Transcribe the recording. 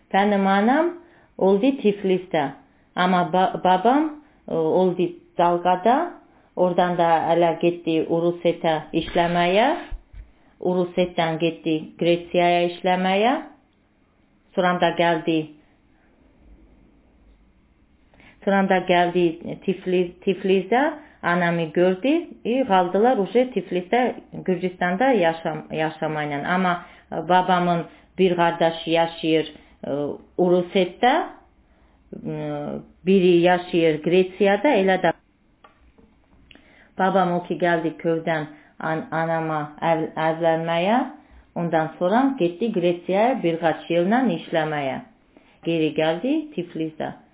Benim anam oldu Tiflis'te. Ama babam oldu Dalga'da. Oradan da hele gitti Uruset'e işlemeye. Uruset'ten gitti Grecya'ya işlemeye. Sonra da geldi Tiflis'e. Anamı gördü. Kaldılar uje Tiflis'te, Gürcistan'da yaşamayla. Ama babamın bir kardeşi yaşıyor Uruset'te. Biri yaşıyor Grecya'da. Elə de babam o ki geldi köyden anama evlenmeye. Ondan sonra gitti Grecya'ya birkaç yılla işlemeye. Geri geldi Tiflis'te.